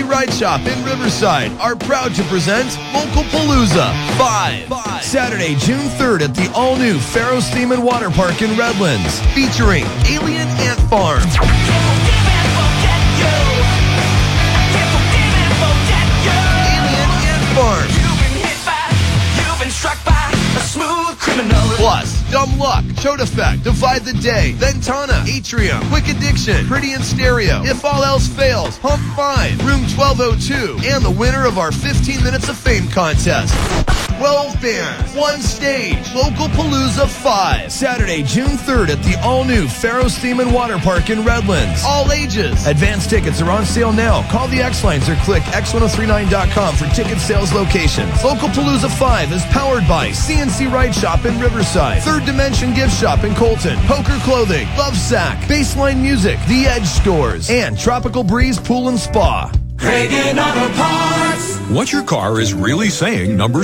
Ride Shop in Riverside are proud to present Local Palooza 5. Saturday, June 3rd at the all-new Faro Steam and Water Park in Redlands, featuring Alien Ant Farm, plus Dumb Luck, Chode Effect, Divide the Day, Ventana, Atrium, Quick Addiction, Pretty in Stereo, If All Else Fails, Pump 5, Room 1202, and the winner of our 15 Minutes of Fame contest. 12 bands, one stage, Local Palooza 5. Saturday, June 3rd at the all-new Faro Steam and Water Park in Redlands. All ages. Advance tickets are on sale now. Call the X-Lines or click x1039.com for ticket sales locations. Local Palooza 5 is powered by CNC Ride Shop in Riverside, Third Dimension Gift Shop in Colton, Poker Clothing, Love Sack, Baseline Music, The Edge Stores, and Tropical Breeze Pool and Spa. Hagen Auto Parts. What your car is really saying, number